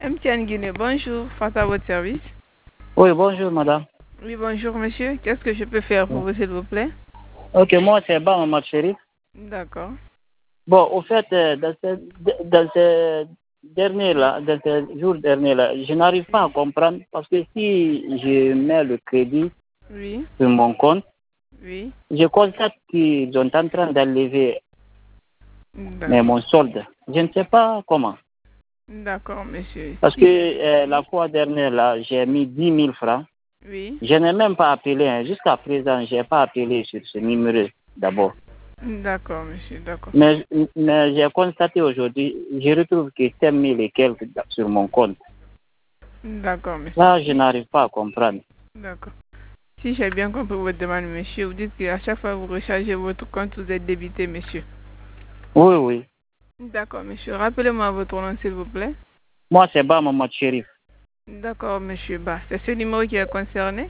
MTN Guinée, bonjour, face à votre service. Oui, bonjour madame. Oui, bonjour monsieur, qu'est-ce que je peux faire pour vous s'il vous plaît? Ok, moi c'est Mohamed Chérif. D'accord. Bon, au fait, dans ces derniers-là, dans ces jours derniers-là, je n'arrive pas à comprendre parce que si je mets le crédit Oui, sur mon compte, oui, je constate qu'ils sont en train d'enlever d'accord. mon solde. Je ne sais pas comment. D'accord monsieur. Parce Si- que la fois dernière, là, j'ai mis 10 000 francs. Oui, Je n'ai même pas appelé. Hein. Jusqu'à présent, je n'ai pas appelé sur ce numéro d'abord. d'accord monsieur, d'accord. Mais j'ai constaté aujourd'hui, je retrouve que 5 000 et quelques sur mon compte. D'accord monsieur. Là, je n'arrive pas à comprendre. D'accord. Si j'ai bien compris votre demande monsieur, vous dites qu'à chaque fois que vous rechargez votre compte, vous êtes débité monsieur. Oui, oui. D'accord monsieur, rappelez-moi votre nom s'il vous plaît. Moi, c'est Mohamed Chérif. D'accord monsieur Ba, c'est ce numéro qui est concerné?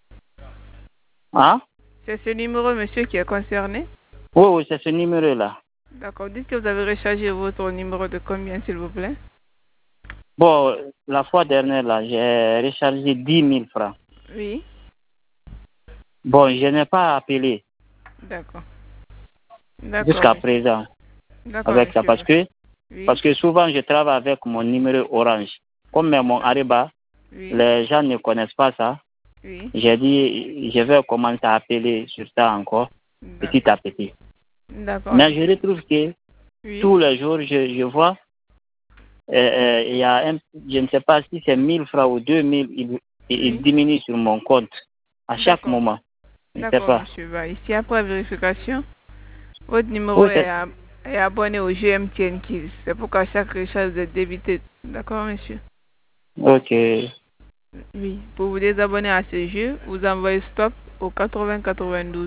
Hein? C'est ce numéro monsieur qui est concerné? Oui, oui, c'est ce numéro-là. D'accord, dites que vous avez rechargé votre numéro de combien s'il vous plaît? Bon, la fois dernière, là, j'ai rechargé 10 000 francs. Oui, Bon, je n'ai pas appelé d'accord. D'accord jusqu'à monsieur. présent D'accord avec ça monsieur Ba. Oui, parce que souvent, je travaille avec mon numéro orange. Comme mon Ariba, oui, les gens ne connaissent pas ça. oui. J'ai dit, je vais commencer à appeler sur ça encore, petit D'accord. à petit. D'accord Mais je monsieur. retrouve que Oui, tous les jours, je vois, il y a je ne sais pas si c'est 1 000 francs ou 2 000, il oui. diminue sur mon compte à chaque D'accord. moment. Je ne sais D'accord pas. monsieur Ba. Ici après vérification, votre numéro Oui, est abonné au GMTN Kills. C'est pourquoi chaque recharge vous êtes débité. D'accord monsieur? ok. Oui. Pour vous désabonner à ce jeu, vous envoyez stop au 80-92.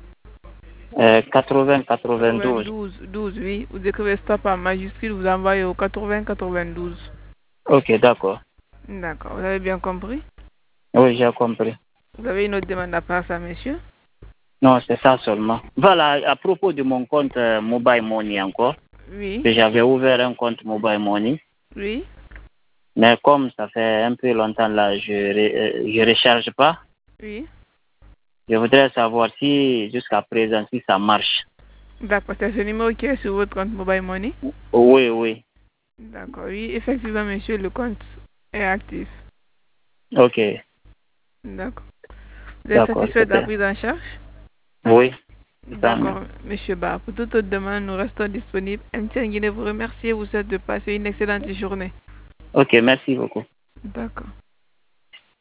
80-92. 92, 12, oui. Vous écrivez stop en majuscule, vous envoyez au 80-92. Ok, d'accord. D'accord. Vous avez bien compris? Oui, j'ai compris. Vous avez une autre demande à part ça, monsieur? Non, c'est ça seulement. Voilà, à propos de mon compte Mobile Money encore, Oui. que j'avais ouvert un compte Mobile Money, Oui. mais comme ça fait un peu longtemps là, je recharge pas. Oui. Je voudrais savoir si jusqu'à présent si ça marche. D'accord. C'est ce numéro qui est sur votre compte Mobile Money? Oui, oui. D'accord. Oui, effectivement, monsieur, le compte est actif. Ok, D'accord. Vous êtes d'accord, satisfait de la c'était. prise en charge? Oui, c'est ça. D'accord, monsieur Ba. Pour toute autre demande, nous restons disponibles. MTN Guinée vous remercie et vous souhaite de passer une excellente journée. Ok, merci beaucoup. D'accord.